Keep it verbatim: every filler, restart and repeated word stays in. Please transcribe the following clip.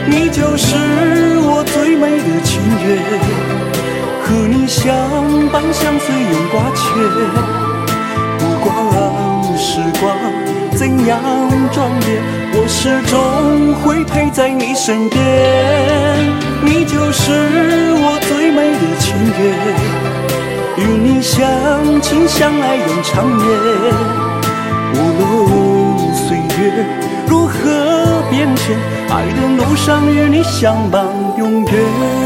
你就是我最美的情缘，和你相伴相随永挂牵。不管时光怎样转变，我始终会陪在你身边。你就是我最美的情缘，与你相亲相爱永长远。无论岁月如何变迁，爱的路上与你相伴永远。